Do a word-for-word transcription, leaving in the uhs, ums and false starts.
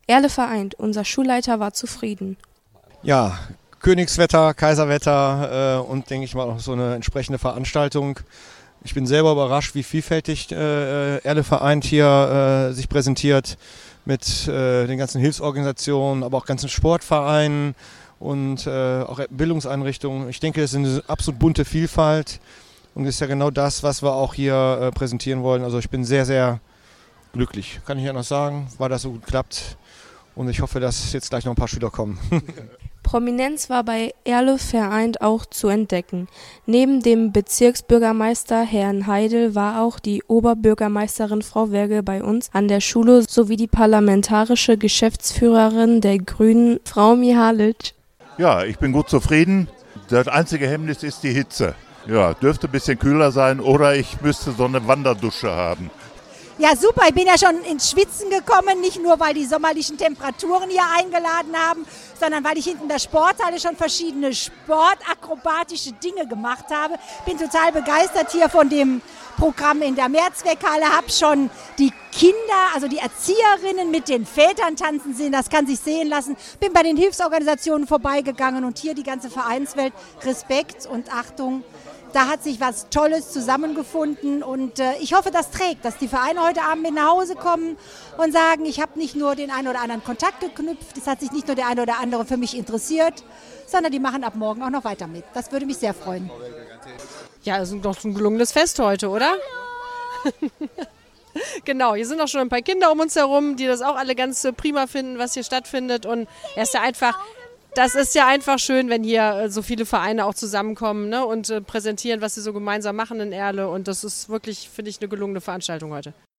Erle vereint, unser Schulleiter war zufrieden. Ja, Königswetter, Kaiserwetter äh, und denke ich mal auch so eine entsprechende Veranstaltung. Ich bin selber überrascht, wie vielfältig äh, Erle vereint hier äh, sich präsentiert mit äh, den ganzen Hilfsorganisationen, aber auch ganzen Sportvereinen und äh, auch Bildungseinrichtungen. Ich denke, es ist eine absolut bunte Vielfalt und ist ja genau das, was wir auch hier äh, präsentieren wollen. Also ich bin sehr, sehr glücklich, kann ich ja noch sagen, weil das so gut klappt und ich hoffe, dass jetzt gleich noch ein paar Schüler kommen. Prominenz war bei Erle vereint auch zu entdecken. Neben dem Bezirksbürgermeister Herrn Heidel war auch die Oberbürgermeisterin Frau Wergel bei uns an der Schule sowie die parlamentarische Geschäftsführerin der Grünen, Frau Mihalic. Ja, ich bin gut zufrieden. Das einzige Hemmnis ist die Hitze. Ja, dürfte ein bisschen kühler sein oder ich müsste so eine Wanderdusche haben. Ja, super. Ich bin ja schon ins Schwitzen gekommen, nicht nur, weil die sommerlichen Temperaturen hier eingeladen haben, sondern weil ich hinten in der Sporthalle schon verschiedene sportakrobatische Dinge gemacht habe. Bin total begeistert hier von dem Programm in der Mehrzweckhalle, habe schon die Kinder, also die Erzieherinnen mit den Vätern tanzen sehen, das kann sich sehen lassen. Bin bei den Hilfsorganisationen vorbeigegangen und hier die ganze Vereinswelt. Respekt und Achtung. Da hat sich was Tolles zusammengefunden und äh, ich hoffe, das trägt, dass die Vereine heute Abend mit nach Hause kommen und sagen, ich habe nicht nur den einen oder anderen Kontakt geknüpft, es hat sich nicht nur der eine oder andere für mich interessiert, sondern die machen ab morgen auch noch weiter mit. Das würde mich sehr freuen. Ja, es ist doch ein gelungenes Fest heute, oder? Genau, hier sind auch schon ein paar Kinder um uns herum, die das auch alle ganz prima finden, was hier stattfindet und er ist ja einfach... Das ist ja einfach schön, wenn hier so viele Vereine auch zusammenkommen, ne, und äh, präsentieren, was sie so gemeinsam machen in Erle. Und das ist wirklich, finde ich, eine gelungene Veranstaltung heute.